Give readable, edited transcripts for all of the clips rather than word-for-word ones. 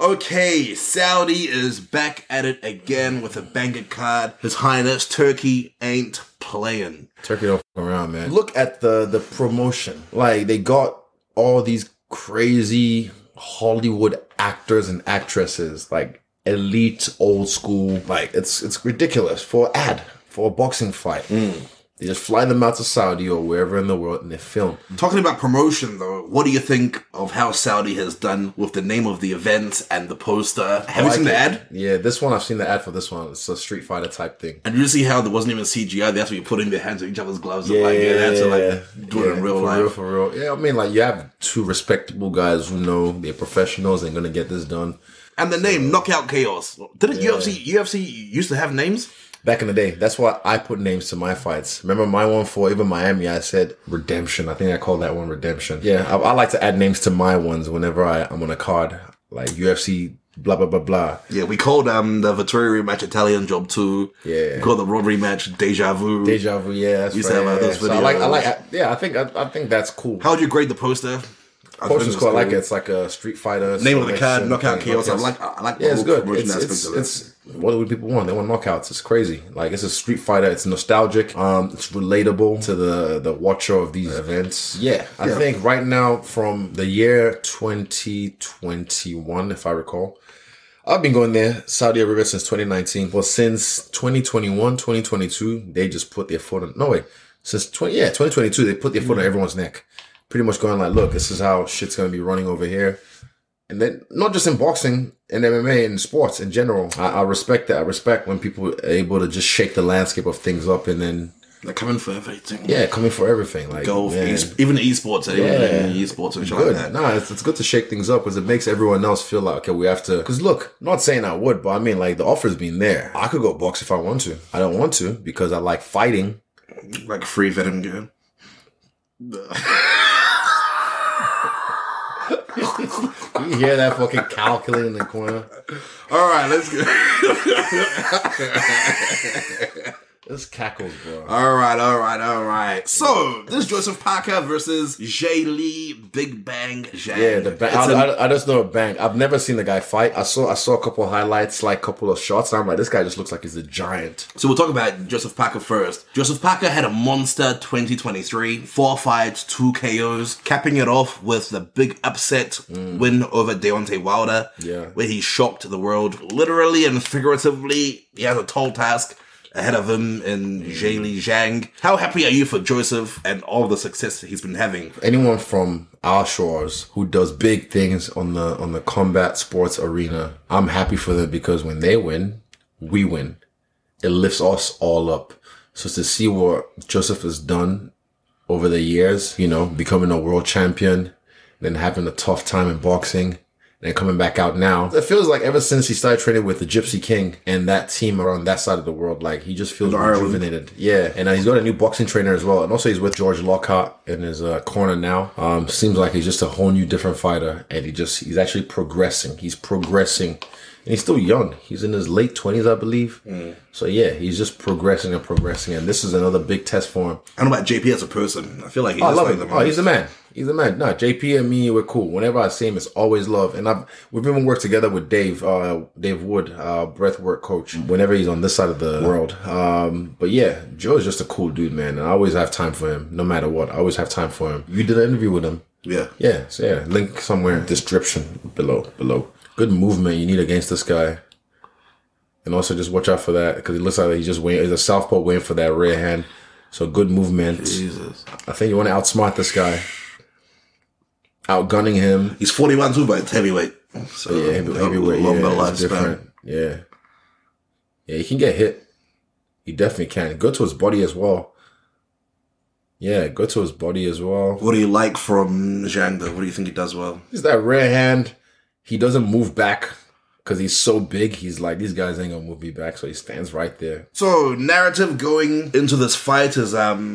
Okay, Saudi is back at it again with a banger card. His Highness Turkey ain't playing. Turkey don't fuck around, man. Look at the promotion. Like, they got all these crazy Hollywood actors and actresses, like elite, old school. Like, it's ridiculous for a boxing fight. They just fly them out to Saudi or wherever in the world and they film. Talking about promotion, though, what do you think of how Saudi has done with the name of the event and the poster? Have you seen the ad? Yeah, this one, I've seen the ad for this one. It's a Street Fighter type thing. And you see how there wasn't even CGI? They have to be putting their hands in each other's gloves. They had to do it in real life. For real. Yeah, I mean, like, you have two respectable guys who know they're professionals and going to get this done. And the name, Knockout Chaos. Didn't UFC used to have names? Back in the day, that's why I put names to my fights. Remember my one for even Miami, I said Redemption. I think I called that one Redemption. Yeah, I like to add names to my ones whenever I'm on a card, like UFC, blah, blah, blah, blah. Yeah, we called the Vittori rematch Italian Job 2. Yeah. We called the Road rematch Deja Vu. Deja Vu, yeah, that's we right. We used to have those videos. I think that's cool. How would you grade the poster? Poster's cool. I like it. It's like a Street Fighter. Name of the card, Knockout Chaos. I like yeah, it's good. It's what do people want? They want knockouts. It's crazy. Like, it's a Street Fighter. It's nostalgic. It's relatable to the watcher of these events. Yeah. I think right now from the year 2021, if I recall, I've been going there, Saudi Arabia, since 2019. But since 2021, 2022, they just put their foot on, since 2022, they put their foot on everyone's neck. Pretty much going like, look, this is how shit's going to be running over here. And then, not just in boxing, in MMA, in sports in general. I respect that. I respect when people are able to just shake the landscape of things up and then... They're coming for everything. Yeah, coming for everything. Like golf, even esports. Esports and shit like that. Nah, it's good to shake things up because it makes everyone else feel like, okay, we have to... Because look, not saying I would, but I mean, like, the offer's been there. I could go box if I want to. I don't want to because I like fighting. Like a free veteran game. You hear that fucking calculating in the corner? All right, let's go. This cackles, bro. All right. So, this is Joseph Parker versus Jay Lee Big Bang Zhang. Yeah, I just know a bang. I've never seen the guy fight. I saw a couple of highlights, like a couple of shots. And I'm like, this guy just looks like he's a giant. So we'll talk about Joseph Parker first. Joseph Parker had a monster 2023. 4 fights, 2 KOs, capping it off with the big upset win over Deontay Wilder. Yeah. Where he shocked the world. Literally and figuratively, he has a tall task ahead of him in Jay Lee Zhang. How happy are you for Joseph and all the success he's been having? Anyone from our shores who does big things on the combat sports arena, I'm happy for them because when they win, we win. It lifts us all up. So to see what Joseph has done over the years, becoming a world champion, then having a tough time in boxing, and coming back out now. It feels like ever since he started training with the Gypsy King and that team around that side of the world, like he just feels rejuvenated. Yeah. And he's got a new boxing trainer as well. And also he's with George Lockhart in his corner now. Seems like he's just a whole new different fighter. And he's actually progressing. He's progressing. And he's still young. He's in his late 20s, I believe. So yeah, he's just progressing. And this is another big test for him. I don't know about JP as a person. I feel like I love him. He's the man. He's the man. No, JP and me, we're cool. Whenever I see him, it's always love. And we've even worked together with Dave Wood, breathwork coach, whenever he's on this side of the world. But yeah, Joe is just a cool dude, man. And I always have time for him, no matter what. I always have time for him. You did an interview with him. Yeah. Yeah. So yeah, link somewhere in the description below. Good movement you need against this guy. And also just watch out for that because he looks like he's a southpaw waiting for that rear hand. So good movement. Jesus. I think you want to outsmart this guy. Outgunning him. He's 41 too, but it's heavyweight. So yeah, heavyweight. Longer lifespan. Different. Yeah. Yeah, he can get hit. He definitely can. Go to his body as well. Yeah, go to his body as well. What do you like from Zhang, though? What do you think he does well? He's that rear hand. He doesn't move back because he's so big. He's like, these guys ain't gonna move me back, so he stands right there. So, narrative going into this fight is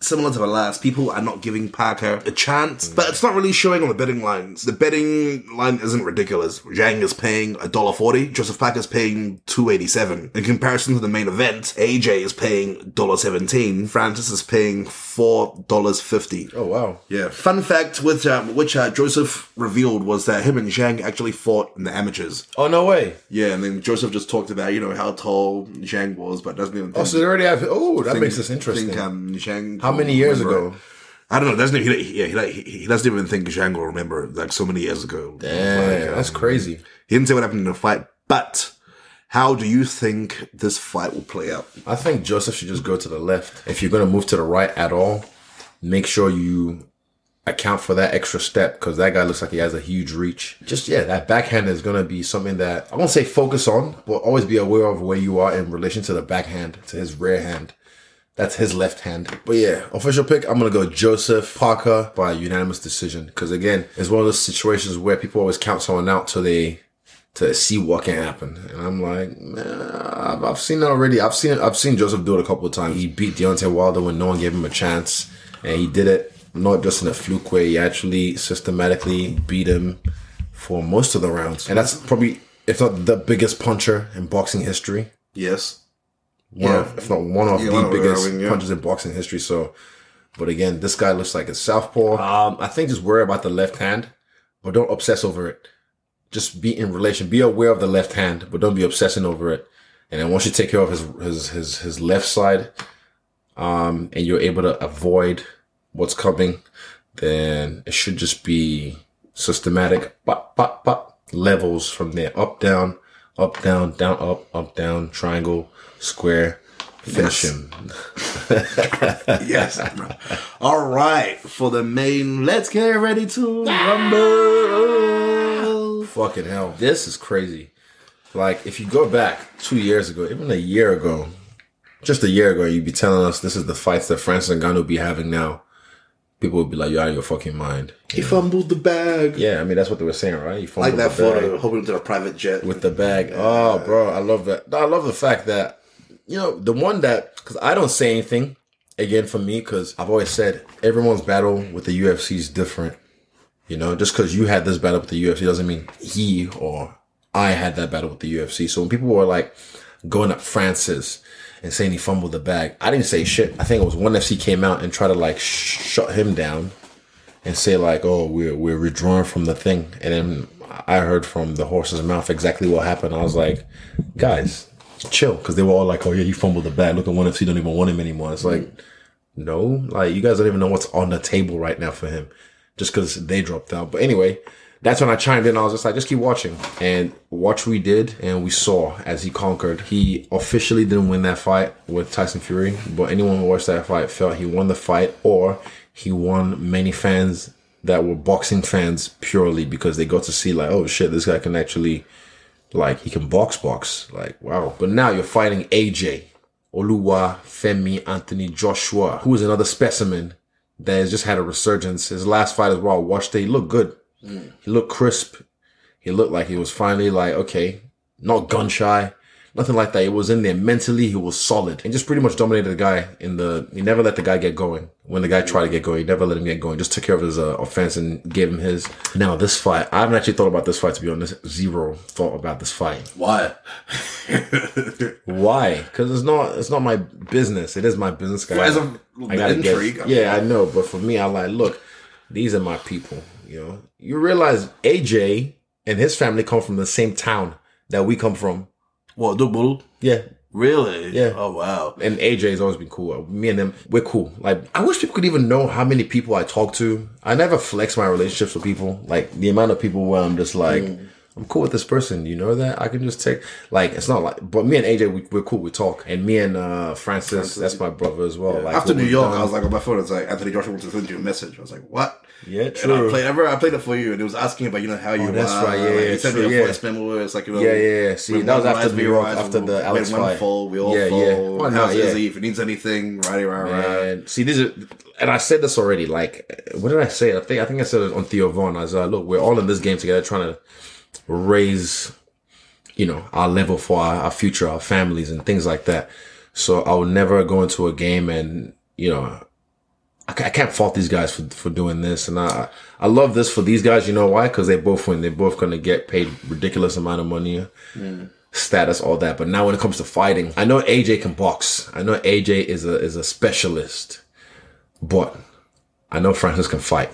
similar to the last, people are not giving Parker a chance, but it's not really showing on the betting lines. The betting line isn't ridiculous. Zhang is paying $1.40. Joseph Parker's paying $2.87. In comparison to the main event, AJ is paying $1.17. Francis is paying $4.50. Oh, wow. Yeah. Fun fact which Joseph revealed was that him and Zhang actually fought in the amateurs. Oh, no way. Yeah, and then Joseph just talked about, how tall Zhang was, but doesn't even think... Oh, so they already have... Oh, that makes this interesting. Zhang... How many years ago? I don't know. Doesn't he doesn't even think Zhang will remember, like, so many years ago. Damn, that's crazy. He didn't say what happened in the fight, but... How do you think this fight will play out? I think Joseph should just go to the left. If you're going to move to the right at all, make sure you account for that extra step, because that guy looks like he has a huge reach. That backhand is going to be something that I won't say focus on, but always be aware of where you are in relation to the backhand, to his rear hand. That's his left hand. But yeah, official pick, I'm going to go Joseph Parker by unanimous decision. Because again, it's one of those situations where people always count someone out to see what can happen. And I'm like, man, I've seen it already. I've seen Joseph do it a couple of times. He beat Deontay Wilder when no one gave him a chance. And he did it not just in a fluke way. He actually systematically beat him for most of the rounds. And that's probably, if not the biggest puncher in boxing history. Yes. If not one of the biggest punches in boxing history. So, but again, this guy looks like a southpaw. I think just worry about the left hand, but don't obsess over it. Just be aware of the left hand, but don't be obsessing over it. And then once you take care of his left side, and you're able to avoid what's coming, then it should just be systematic, levels from there. Up, down, down, up, down, triangle, square, finish him. Yes. All right. For the main, let's get ready to rumble. Fucking hell. This is crazy. Like, if you go back 2 years ago, even a year ago, just a year ago, you'd be telling us this is the fights that Francis Ngannou be having now. People would be like, you're out of your fucking mind. He fumbled the bag. Yeah, I mean, that's what they were saying, right? He fumbled like that the bag. photo, hoping to a private jet. With the bag. Oh, bro, I love that. I love the fact that, the one that, because I don't say anything, again, for me, because I've always said everyone's battle with the UFC is different. Just because you had this battle with the UFC doesn't mean he or I had that battle with the UFC. So when people were like going at Francis and saying he fumbled the bag, I didn't say shit. I think it was ONE FC came out and tried to like shut him down and say like, oh, we're withdrawing from the thing. And then I heard from the horse's mouth exactly what happened. I was like, guys, chill. Because they were all like, oh yeah, he fumbled the bag. Look at ONE FC, don't even want him anymore. It's like, no, like you guys don't even know what's on the table right now for him. Just because they dropped out. But anyway, that's when I chimed in. I was just like, just keep watching. And watch we did, and we saw as he conquered. He officially didn't win that fight with Tyson Fury, but anyone who watched that fight felt he won the fight, or he won many fans that were boxing fans purely because they got to see like, oh shit, this guy can actually, like, he can box. Like, wow. But now you're fighting AJ, Oluwa, Femi, Anthony Joshua, who is another specimen that has just had a resurgence. His last fight as well, I watched it. He looked good. He looked crisp. He looked like he was finally like, okay, not gun shy, nothing like that. He was in there mentally. He was solid and just pretty much dominated the guy he never let the guy get going. When the guy tried to get going, he never let him get going. Just took care of his offense and gave him his. Now this fight, I haven't actually thought about this fight, to be honest. Zero thought about this fight. Why? Why? Because it's not my business. It is my business, guy. As of intrigue. Yeah, I know. But for me, I like, look, these are my people. You realize AJ and his family come from the same town that we come from. What, Dugbulu? Yeah. Really? Yeah. Oh, wow. And AJ has always been cool. Me and him, we're cool. Like, I wish people could even know how many people I talk to. I never flex my relationships with people. Like, the amount of people where I'm just like, I'm cool with this person. You know that? I can just take, like, it's not like, but me and AJ, we're cool. We talk. And me and Francis, that's my brother as well. Yeah. Like, after New York, I was like on my phone, it's like, Anthony Joshua wants to send you a message. I was like, what? Yeah, true. And I played it for you, and it was asking about, how you that's right, yeah, like, you sent me a voice memo where it's like, Yeah. See, that was after New York, after the Alex fight. We all fall. Oh, how's Izzy? If he needs anything, right. See, and I said this already, like, what did I say? I think I said it on Theo Vaughn. I was like, look, we're all in this game together trying to raise, our level for our future, our families and things like that. So I would never go into a game and, I can't fault these guys for doing this. And I love this for these guys. You know why? Because they both win. They're both going to get paid ridiculous amount of money, status, all that. But now when it comes to fighting, I know AJ can box. I know AJ is a specialist, but I know Francis can fight.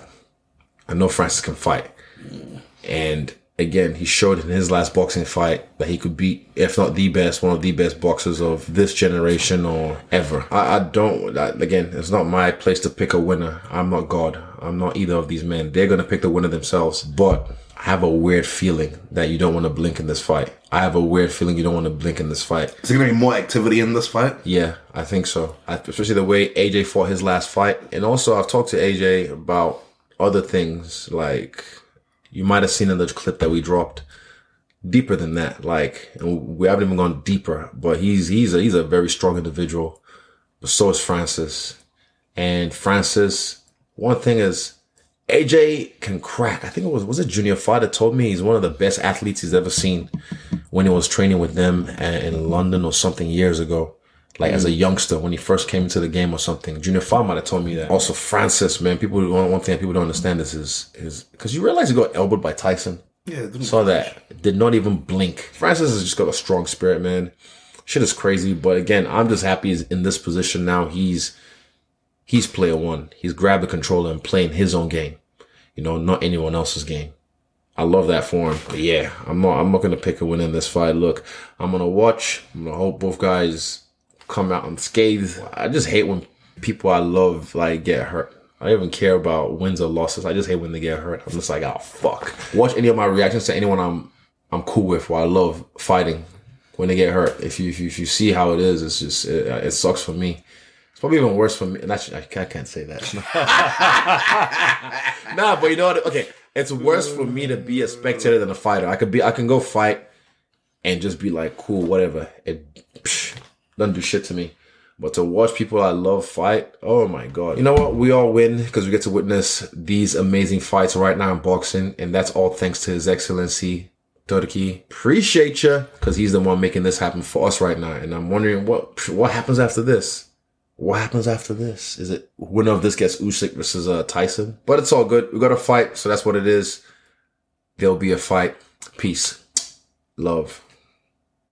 And again, he showed in his last boxing fight that he could beat, if not the best, one of the best boxers of this generation or ever. Again, it's not my place to pick a winner. I'm not God. I'm not either of these men. They're going to pick the winner themselves. But I have a weird feeling that you don't want to blink in this fight. Is there going to be more activity in this fight? Yeah, I think so. Especially the way AJ fought his last fight. And also, I've talked to AJ about other things, like you might have seen in the clip that we dropped, deeper than that. Like, and we haven't even gone deeper, but he's a very strong individual. But so is Francis. And Francis, one thing is, AJ can crack. I think it was a Junior Fighter told me he's one of the best athletes he's ever seen when he was training with them in London or something years ago. Like as a youngster, when he first came into the game or something. Junior Fighter might have told me that. Also, Francis, man, one thing that people don't understand is because you realize he got elbowed by Tyson. Yeah, saw that. Did not even blink. Francis has just got a strong spirit, man. Shit is crazy, but again, I'm just happy he's in this position now. He's player one. He's grabbed the controller and playing his own game. You know, not anyone else's game. I love that for him. But yeah, I'm not gonna pick a win in this fight. Look, I'm gonna watch. I'm gonna hope both guys come out unscathed. I just hate when people I love like get hurt. I don't even care about wins or losses. I just hate when they get hurt. I'm just like, oh fuck. Watch any of my reactions to anyone I'm cool with, or I love fighting, when they get hurt. If you see how it is, it's just it sucks for me. It's probably even worse for me. And I can't say that. Nah, but you know what? Okay, it's worse for me to be a spectator than a fighter. I can go fight and just be like, cool, whatever. It doesn't do shit to me. But to watch people I love fight, oh my God. You know what? We all win because we get to witness these amazing fights right now in boxing. And that's all thanks to His Excellency, Turki. Appreciate you, because he's the one making this happen for us right now. And I'm wondering what happens after this? What happens after this? Is it winner of this gets Usyk versus Tyson? But it's all good. We got a fight, so that's what it is. There'll be a fight. Peace. Love.